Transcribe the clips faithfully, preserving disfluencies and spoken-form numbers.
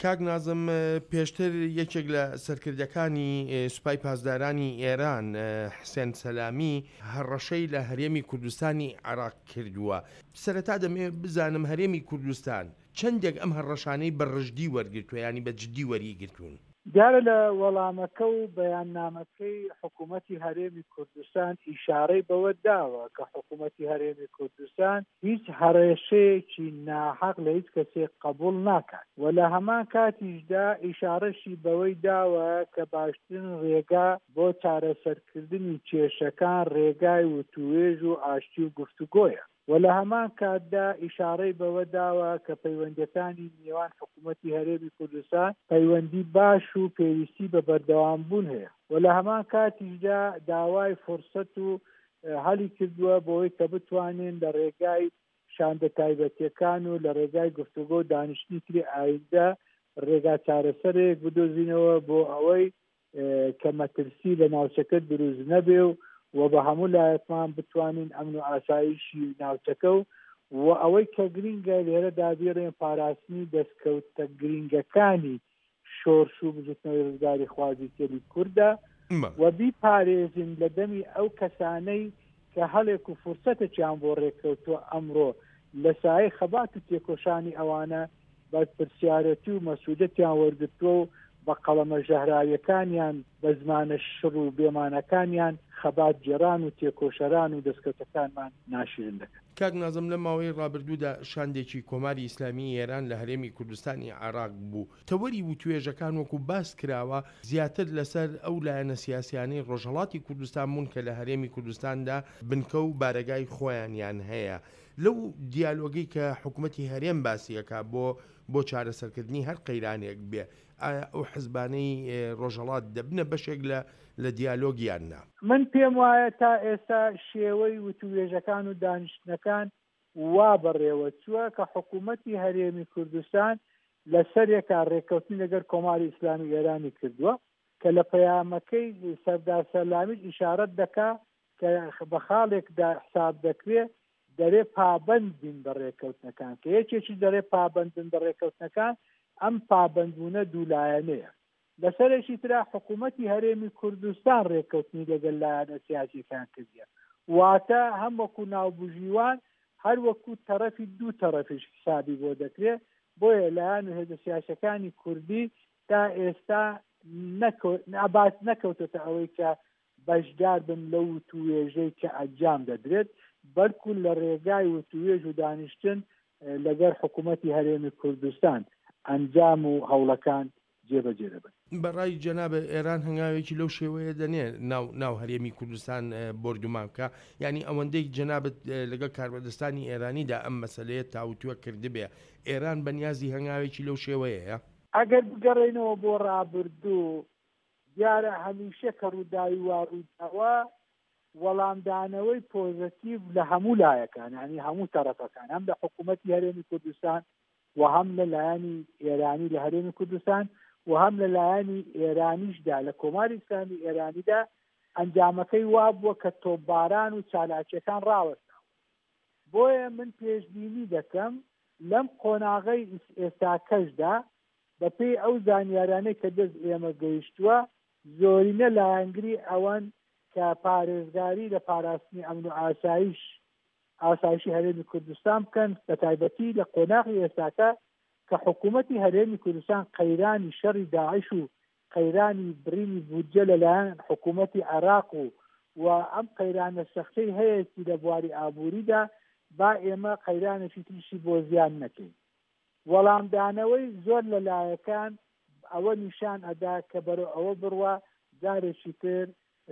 کاک نازم پێشتر یەکێک لە سەرکردەکانی سوپای پاسدارانی ئێران حسێن سەلامی هەڕەشەی لە هەرێمی کوردستانی عێراق کردووە. سەرەتا دەمێ بزانم هەرێمی کوردستان چەندێک ئەم هەڕەشانەی بەڕژدی وەرگرتووە ینی بە جددی وەریگرتوون؟ دیارە لە وەڵامەکە و بەیاننامەکەی حکوومەتی هەرێمی کوردستان ئیشارەی بەوە داوە کە حکوومەتی هەرێمی کوردستان هیچ هەڕێشەیەکی ناحەق لە هیچ کەسێک قبول ناکات و لە هەمان کاتیشدا ئیشارەشی بەوەی داوە کە باشترین ڕێگا بۆ چارەسەرکردنی کێشەکان ڕێگای وتوێژ و ئاشتی و گفتوگۆیە و لە هەمان کاتدا ئیشارەی بەوە داوە کە پەیوەندەکانی نێوان حکوومەتی هەرێمی کوردستان پەیوەندی باش و پێویستی بە بەردەوامبوون هەیە و لە هەمان کاتیشدا داوای فرسەت و هەلی کردووە بۆی کە بتوانین لە ڕێگای شاندە تایبەتیەکان و لە ڕێگای گفتوگۆ و دانیشتنی تری ئایندە ڕێگا چارەسەرێک بدۆزینەوە بۆ ئەوەی کە مەترسی لە ناوچەکە دروست نەبێ و و بە هەموو لایەتمان بتوانین ئەمن و ئاسایشی ناوچەکە و و ئەوەی کە گرینگە لێرە دابیڕێن پاراستنی دەستکەوتە گرینگەکانی شۆرش و بجوتنەوەی ڕزگاری خوازیکەری کووردە و بیپارێزین لە دەمی ئەو کەسانەی کە هەڵێک و فرسەتێکیان بۆ ڕێککەوتووە ئەمڕۆ لە سایە خەبات و تێکۆشانی ئەوانە بە پرسیارەتی و مەسوولەتیان وەرگرتووە و بە قەڵەمە ژەهراویەکانیان بە زمانە شڕ و بێمانەکانیان خەبات جێران و تێکۆشەران و دەستکەوتەکانمان ناشرین دەکەن. کاک نازم لە ماوەی ڕابردوودا شاندێکی کۆماری ئیسلامی ئێران لە هەرێمی کوردستانی عێراق بوو. تەوەری و توێژەکان وەکو باس کراوە زیاتر لەسەر ئەو لایەنە سیاسیانەی ڕۆژهەڵاتی کوردستان بوون کە لە هەرێمی کوردستاندا بنکە و بارەگای خۆیانیان هەیە. لەو دیالۆگی کە حکوومەتی هەرێم باسیەکە بۆ بۆ چارەسەرکردنی هەر قەیرانێک بێ ئەو حزبانەی ڕۆژهەڵات دەبنە بەشێک لە لە دیالۆگیاننا. من پێم وایە تا ئێستا شێوەی وتوێژەکان و دانیشتنەکان وا بەڕێوە چووە کە حکوومەتی هەرێمی کوردستان لەسەرێکا ڕێککەوتنی لەگەر کۆماری ئیسلامی ئێرانی کردووە کە لە پەیامەکەی سەردار سەلامی ئیشارەت دەکا کە بە خاڵێکدا حساب دەکرێت دەرێ پابند بین بە ڕێککەوتنەکان کە یەکێکی دەرێ پابندن بە ڕێککەوتنەکان ئەم پابندبوونە دوولایەنەیە. لەسەرێکی ترا حکوومەتی هەرێمی کوردستان ڕێککەوتنی لەگەڵ لایەنە سیاسیەکان کردیە واتە هەم وەکو ناوبژیوان هەر وەکو تەرەفی دوو تەرەفیش حسابی بۆ دەکرێت بۆیە لایەن و هێزە سیاسەکانی کوردی تا ئێستا ئاباد نەکەوتێتە ئەوەی کە بەشدار بن لەو وتوێژەی کە ئەنجام دەدرێت بەڵکو لە ڕێگای وتوێژ و دانیشتن لەگەر حکوومەتی هەرێمی کوردستان ئەنجام و هەوڵەکان جێبەجێ دەبن. بەڕای جەناب ئێران هەنگاوێکی لەو شێوەیە دەنێ ناو ناو هەرێمی کوردستان بردومان بکە ینی ئەوەندەی جەنابەت لەگەڵ کاربەدەستانی ئێرانیدا ئەم مەسەلەیە تاوتووە کردبێ ئێران بەنیازی هەنگاوێکی لەو شێوەیە ئەگەر بگەڕێنەوە بۆ ڕابردوو دیارە هەمیشە کە ڕووداوی وا ڕووداوە وەڵامدانەوەی پۆزتیڤ لە هەموو لایەکان ینی هەموو تەرەفەکان هەم لە حکوومەتی هەرێمی کوردستان و هەم لە لایەنی ئێرانی لە هەرێمی کوردستان و هەم لە لایەنی ئێرانیشدا لە کۆماری ئیسلامی ئێرانیدا ئەنجامەکەی وا بووە کە تۆپباران و چالاکیەکان ڕاوەستاوە. بۆیە من پێشبینی دەکەم لەم قۆناغەی ئێستاکەشدا بەپێی ئەو زانیارانەی کە دەست ئێمە گەیشتووە زۆرینە لایەنگری ئەوەن کە پارێزگاری لە پاراستنی ئەمن و ئاسایش ئاسایشی هەرێمی کوردستان بکەن بە تایبەتی لە قۆناغی ئێستاکە کە حکوومەتی هەرێمی کوردستان قەیرانی شەڕی داعش و قەیرانی برینی بودجە لەلایەن حکوومەتی عێراق و و ئەم قەیرانە سەختەی هەیەی لە بواری ئابووریدا با ئێمە قەیرانێکی تریشی بۆ زیان نەکەین. وەڵامدانەوەی زۆر لەلایەکان ئەوە نیشان ئەدا کە بەرەو ئەوە بڕوە جارێکی تر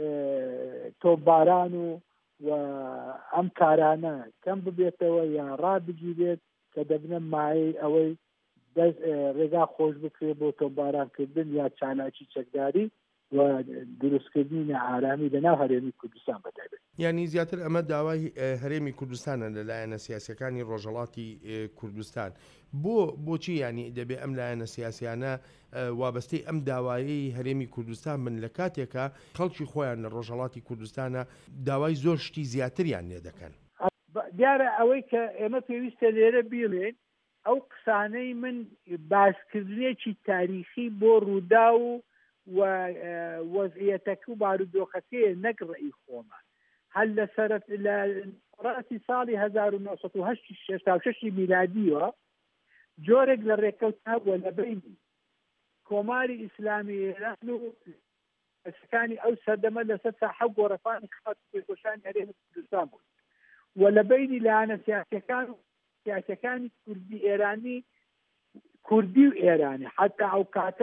تۆپباران و و ئەم کارانە کەم ببێتەوە یان ڕابگیرێت کە دەبنە مایەی ئەوەی ڕێگا خۆش بکرێت بۆ تۆپبارانکردن یا چالاکی چەکداری و دروستکردنی نەئارامی لەناو هەرێمی کوردستان بەتایبەت. یعنی زیاتر ئەمە داوای هەرێمی کوردستانە لەلایەنە سیاسیەکانی ڕۆژهەڵاتی کوردستان. بۆ بۆچی ینی دەبێت ئەم لایەنە سیاسیانە وابەستەی ئەم داوایی هەرێمی کوردستان من لە کاتێکە خەڵکی خۆیان لە ڕۆژهەڵاتی کوردستانە داوای زۆر شتی زیاتریان لێ دەکەن؟ دیارە ئەوەی کە ئێمە پێویستە لێرە بیڵێن ئەو قسانەی من باسکردنێکی تاریخی بۆ ڕوودا و وەزعیەتەکە و بارودۆخەکەیە نەک ڕێی خۆمان هەر لە سەرەت لە ڕاسی ساڵی هەزار و نۆ سەد و هەشتا و شەش میلادیوە جۆرێک لە ڕێکەوتنا بووە لە بینی کۆماری ئیسلامی ئێران و ئەسکانی ئەو سەردەمە لەسەر ساحە گۆڕەپانی خەڵک پێکۆشانی هەرێمی کوردستان بوون و لە بینی لایەنە سیاسیەکان و سیاسەکانی کوردی ئێرانی کوردی و ئێرانی حتا ئەو کاتە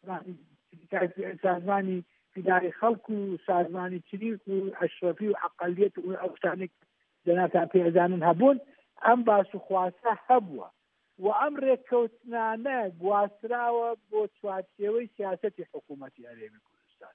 سازمانی فیداری خەڵک و سازمانی چریک و ئەشرەفی و عەقەلیەت و ئەو شتانێک جەنابتان پێزانن هەبوون ئەم باس و خواسە هەبووە و ئەم ڕێککەوتنانە گواستراوە بۆ چوارچێوەی سیاسەتی حکوومەتی هەرێمی کوردستان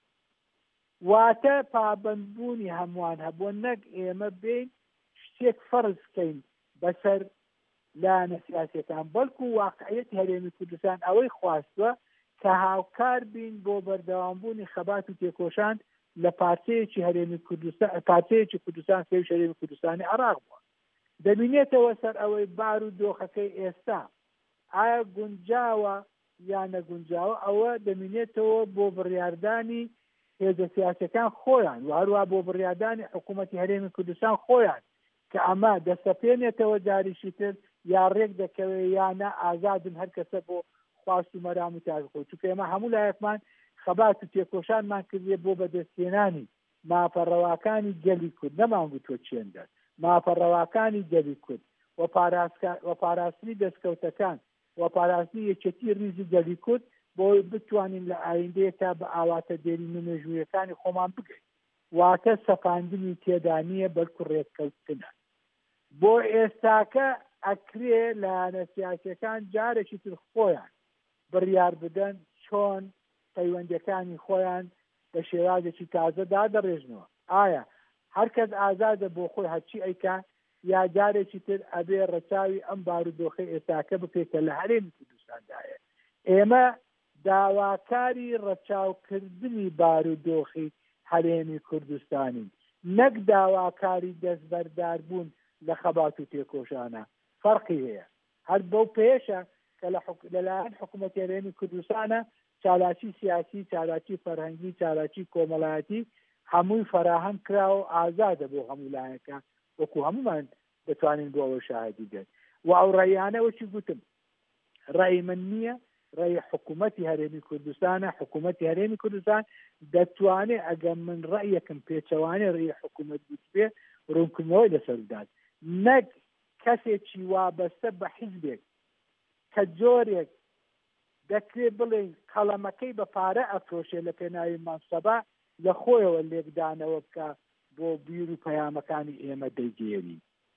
واتە پابەندبوونی هەمووان هەبووە نەک ئێمە بین شتێک فەرز بکەین بەسەر لایەنە سیاسیەکان بەڵکو واقعیەتی هەرێمی کوردستان ئەوەی خواستوە کە هاوکار بین بۆ بەردەوامبوونی خەبات و تێکۆشان لە پارچەیەکی هەرێمی کوردستان پارچەیەکی کوردستان پێویست هەرێمی کوردستانی عێراق بووە دەبینێتەوە سەر ئەوەی بار و دۆخەکەی ئێستا ئایا گونجاوە یان نەگونجاوە ئەوە دەبینێتەوە بۆ بڕیاردانی هێزە سیاسەکان خۆیان و هەروە بۆ بڕیاردانی حکوومەتی هەرێمی کوردستان خۆیان کە ئەمە دەستەپێنێتەوە جاریشی تر یا ڕێک دەکەوێت یانە ئازادن هەر کەسە بۆ خواست و مەرام و تاژخۆ چونکە ئێمە هەموو لایەکمان خەبات و تێکۆشانمان کردێ بۆ بەدەستهێنانی مافەڕەواکانی گەلی کورد نەمانگوتوە چێندەر مافەڕەواکانی گەلی کورد و پاراستنی دەستکەوتەکان و پاراستنی یەکێتی ریزی گەلی کورد بۆ بتوانین لە ئایندەیە تا بە ئاواتە دێری نمێژوویەکانی خۆمان بگەین واتە سەپاندنی تێدا نییە بەڵکو ڕێککەوتنە بۆ ئێستاکە ئەکرێ لایەنە سیاسیەکان جارێکی تر خۆیان بڕیار بدەن چۆن پەیوەندیەکانی خۆیان بە شێوازێکی تازەدا دەڕێژنەوە ئایا هەر کەس ئازادە بۆ خۆی هەرچی ئەیکا یا جارێکی تر ئەبێ ڕەچاوی ئەم بارودۆخی ئێستاکە بکەیتە لە هەرێمی کوردستاندایە ئێمە داواکاری ڕەچاوکردنی بارودۆخی هەرێمی کوردستانی نەک داواکاری دەستبەرداربوون لە خەبات و تێکۆشانە فەرقی هەیە هەر بەو پێشە کە لەلایەن حکوومەتی هەرێمی کوردستانە چالاکی سیاسی چالاکی فەرهەنگی چالاکی کۆمەڵایەتی هەمووی فەراهەم کراوە ئازادە بۆ هەموو لایەکە وەکو هەمومان دەتوانین بۆ ئەوە شاهدی بێت و ئەو ڕێیانەوەچی گوتم ڕێی من نییە ڕێی حکوومەتی هەرێمی کوردستانە حکوومەتی هەرێمی کوردستان دەتوانێت ئەگەر من ڕێیەکم پێچەوانێ ڕێی حکوومەت بوت بێ ڕوونکردنەوەی لەسەردات نەک کەسێکی وابەستە بە حیزبێک کە جۆرێک دەکرێت بڵێ قەڵەمەکەی بە پارە ئەفرۆشێ لە پێناوی مەنسەبە لە خۆیەوە لێکدانەوە بکە بۆ بیر و پەیامەکانی ئێمە دەیگێری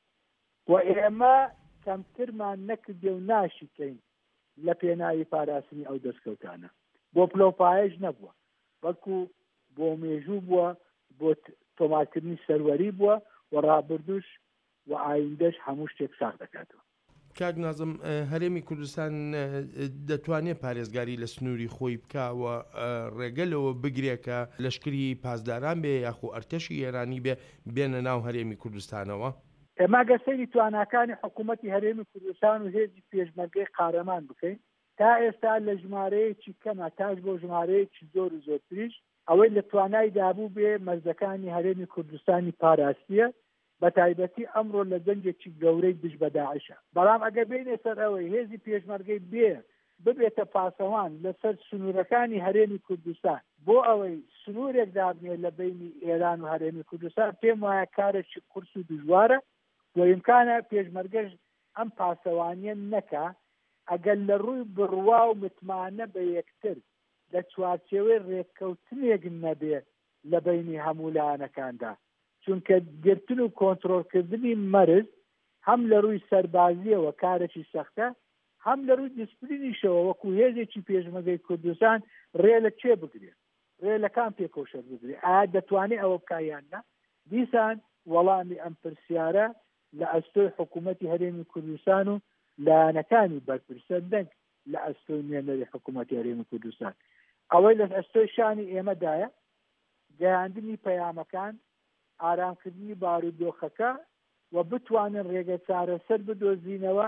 و ئێمە کەمترمان نەکردێ و ناشیکەین لە پێناوی پاراستنی ئەو دەستکەوتانە بۆ پلۆپایەش نەبووە بەڵکو بۆ مێژوو بووە بۆ تۆمارکردنی سەروەری بووە و ڕابردوش و ئایندەش هەموو شتێک ساغ دەکاتەوە کاک نازم هەرێمی کوردستان دەتوانێت پارێزگاری لە سنووری خۆی بکەوە ڕێگەلەوە بگرێکە لەشکری پاسداران بێ یاخو ئەرتەشی ئێرانی بێ بێنە ناو هەرێمی کوردستانەوە ئێمە گەسەری تواناکانی حکوومەتی هەرێمی کوردستان و هێزی پێشمەرگەی قارەمان بکەین تا ئێستا لە ژمارەیەکی کەمە تاش بۆ ژمارەیەکی زۆر و زۆرتریش ئەوەی لە توانای دابوو بێ مەرزەکانی هەرێمی کوردستانی پاراستیە بە تایبەتی ئەمڕۆ لە جەنگێکی گەورەی دژ بە داعشە بەڵام ئەگەر بینێ سەر ئەوەی هێزی پێشمەرگەی بێ ببێتە پاسەوان لەسەر سنوورەکانی هەرێمی کوردستان بۆ ئەوەی سنوورێک دابنێ لە بینی ئێران و هەرێمی کوردستان پێم وایە کارێکی قورس و دژوارە و ئیمکانە پێشمەرگەش ئەم پاسەوانیە نەکا ئەگەر لە ڕووی بڕوا و متمانە بە یەکتر لە چوارچێوەی ڕێککەوتنێک نەبێ لە بینی هەموو لایەنەکاندا چونکە گرتن و کۆنتڕۆلکردنی مەرز هەم لە ڕووی سەربازیەوە کارێکی سەختە هەم لە ڕووی دیسپلینیشەوە وەکو هێزێکی پێشمەرگەی کوردستان ڕێ لە کێ بگرێت ڕێ لە کام پێکەوشەر بگرێت ئایا دەتوانێت ئەوە بکایان نە دیسان وەڵامی ئەم پرسیارە لە ئەستۆی حکوومەتی هەرێمی کوردستان و لایەنەکانی بەرپرسە دەنگ لە ئەستۆی نوێنەری حکوومەتی هەرێمی کوردستان ئەوەی لە ئەستۆی شانی ئێمەدایە گەیاندنی پەیامەکان ئارامکردنی بارودۆخەکە و بتوانن ڕێگە چارەسەر بدۆزینەوە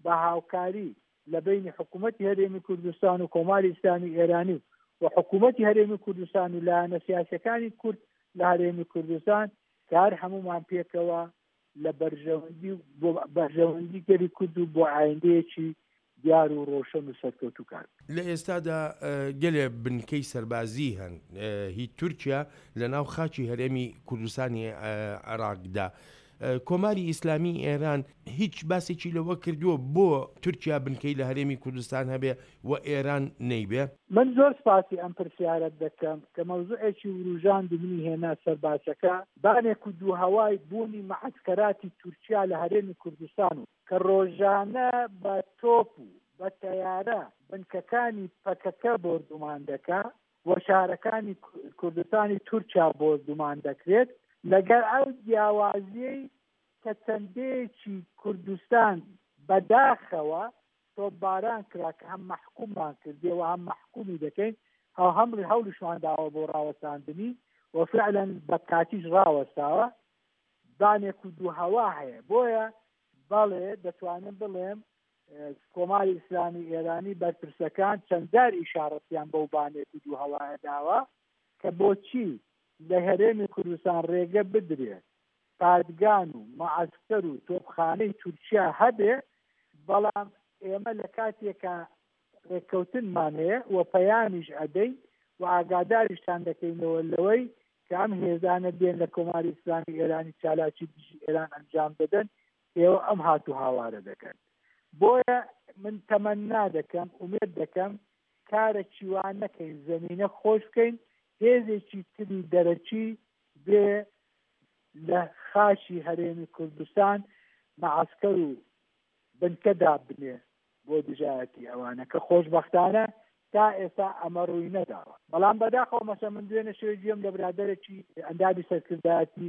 بە هاوکاری لە بینی حکوومەتی هەرێمی کوردستان و کۆماری ئیسلامی ئێرانی و حکوومەتی هەرێمی کوردستان و لایەنە سیاسەکانی کورد لە هەرێمی کوردستان کار هەمومان پێکەوە لە بەرژەوەندی بەرژەوەندی گەری کورد و بۆ ئایندەیەکی دیار و ڕۆشن و سەرکەوتووکار. لە ئێستادا گەلێ بنکەی سەربازی هەن هی تورکیا لە ناو خاچی هەرێمی کوردستانی عێراقدا. کۆماری ئیسلامی ئێران هیچ باسێکی لەوە کردووە بۆ تورکیا بنکەی لە هەرێمی کوردستان هەبێ و ئێران نەیبێ؟ من زۆر سپاسی ئەم پرسیارەت دەکەم کە مەوزوعێکی وروژان دنی هێنا سەرباسەکە بانێک و دوو هەوای بوونی مەعسکەراتی تورکیا لە هەرێمی کوردستان و کە ڕۆژانە بە تۆپ و بە تەیارە بنکەکانی پەکەکە بۆردومان دەکا و شارەکانی کوردستانی تورکیا بۆردومان دەکرێت لەگەر ئەو جیاوازیەی کە چەندەیەکی کوردستان بەداخەوە تۆپباران کرا کە هەم مەحکوممان کردێەوە هەم مەحکومی دەکەین هەو هەمری هەوڵیشمان داوە بۆ ڕاوەستاندنی و فعلا بە کاتیش ڕاوەستاوە بانێک و دوو هەوا هەیە. بۆیە بەڵێ دەتوانم بڵێم کۆماری ئیسلامی ئێرانی بەرپرسەکان چەندجار ئیشارەتیان بەو بانێک و دوو هەوایە داوە کە بۆچی لە هەرێمی کوردستان ڕێگە بدرێت پادگان و مەعسکەر و تۆپخانەی تورکیا هەبێ، بەڵام ئێمە لە کاتێکە ڕێککەوتنمان هەیە و پەیامیش ئەدەین و ئاگاداریشتان دەکەینەوە لەوەی کە ئەم هێزانە دێن لە کۆماری ئیسلامی ئێرانی چالاکی دژی ئێران ئەنجام دەدەن، ئێوە ئەم هاتو هاوارە دەکەن. بۆیە من تەمەنا دەکەم ئومێد دەکەم کارە چیوان نەکەین، زەمینە خۆش بکەین، هێزێکی تری دەرەچی بێ لە خاشی هەرێمی کوردستان مەعسکەر و بنکەدا بنێ بۆ دژایەتی ئەوانە کە خۆشبەختانە تا ئێستا ئەمە ڕووی نەداوە. بەڵام بەداخەوە مەسە من دوێنە شوێ گوێم لە برادەرێکی ئەندامی سەرکردایەتی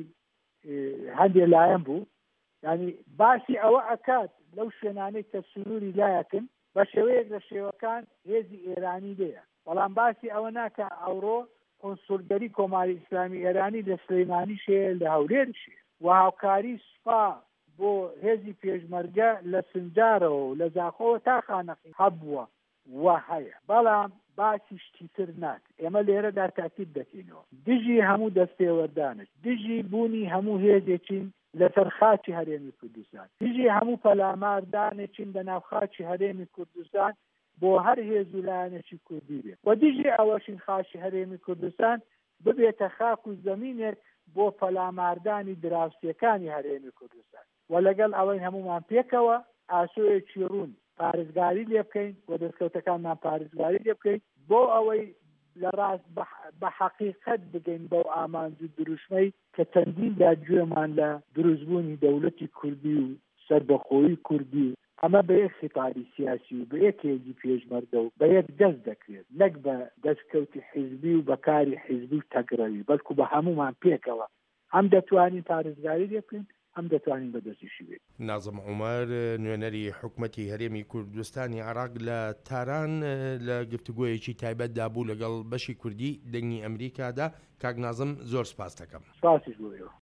هەندێک لایەن بوو، یعنی باسی ئەوە ئەکات لەو شوێنانەی کە سنووری لایەکن بە شێوەیەک لە شێوەکان هێزی ئێرانی دەیە، بەڵام باسی ئەوە ناکە ئەوڕۆ کۆنسولگەری کۆماری ئیسلامی ئێرانی لە سلەیمانی شەیە لە هەولێرشێ و هاوکاری سوپا بۆ هێزی پێشمەرگە لە سنجارەوە و لە زاخۆوە تا خانەقی هەبووە و هەیە، بەڵام باسی شتیتر ناک. ئێمە لێرەدا تاکید دەکەینەوە دژی هەموو دەستێوەردانش، دژی بوونی هەموو هێزێکین لەسەر خاچی هەرێمی کوردستان، دژی هەموو پەلاماردانێکین بە ناو خاچی هەرێمی کوردستان بۆ هەر هێز و لایەنێکی کوردی بێت و دژی ئەوەشین خاچی هەرێمی کوردستان ببێتە خاک و زەمینێک بۆ پەلاماردانی دراوسێکانی هەرێمی کوردستان و لەگەڵ ئەوەی هەمومان پێکەوە ئاسۆیەکی ڕوون پارێزگاری لێ بکەین و دەستکەوتەکانمان پارێزگاری لێ بکەین بۆ ئەوەی لە ڕاست بە حەقیقەت بگەین بەو ئامانج و دروشمەی کە چەندیندا گوێمان لە دروستبوونی دەوڵەتی کوردی و سەربەخۆیی کوردی ئەمە بە یەک خیتاری سیاسی و بە یەک هێزی پێشمەرگە و بە یەک دەست دەکرێت، نەک بە دەستکەوتی حیزبی و بەکاری حیزبی و تەگڕەوی، بەڵکو بە هەمومان پێکەوە هەم دەتوانین پارێزگاری لێ بکەین هەم دەتوانین بەدەستیشی بێت. نازم عومەر نوێنەری حکوومەتی هەرێمی کوردستانی عێراق لە تاران لە گفتوگۆیەکی تایبەتدا بوو لەگەڵ بەشی کوردی دەنگی ئەمریکادا. کاک نازم زۆر سپاس دەکەم. سپاسیش بۆ ئێوە.